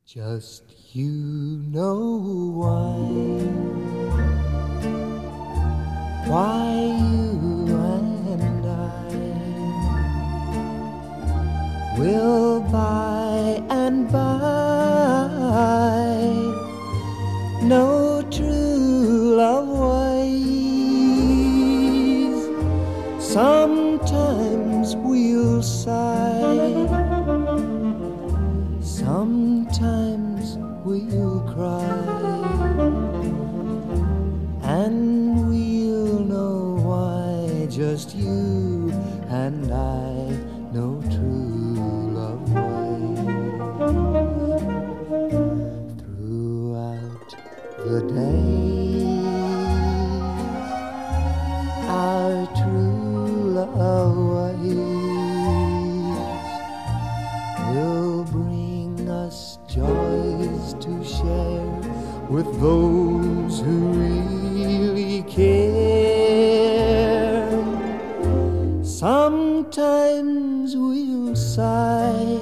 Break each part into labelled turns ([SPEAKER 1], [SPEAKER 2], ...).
[SPEAKER 1] Just you know why you and I will by and by know true love ways. Sometimes we'll sigh, sometimes we'll cry, and we'll know why just you and I know true love ways. Throughout the days, our true love ways will bring us joys to share with those who really care. Sometimes we'll sigh,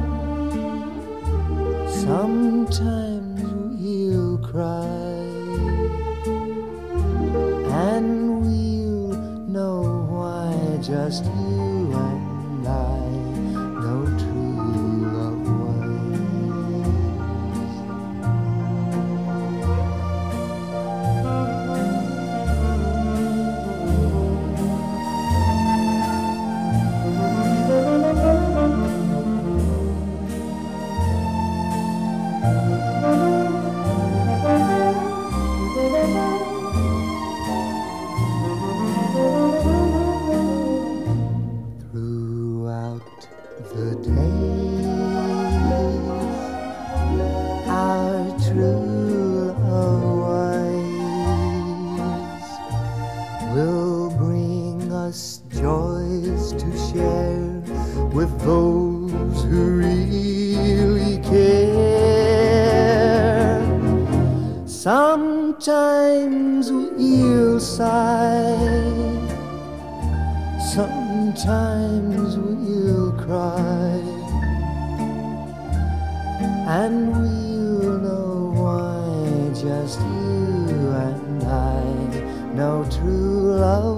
[SPEAKER 1] sometimes we'll cry, and we'll know why just you and I know true love Throughout the days, our true love ways will bring us joys to share with those who really care. Sometimes we'll sigh, sometimes we'll cry, and we'll know why just you and I know true love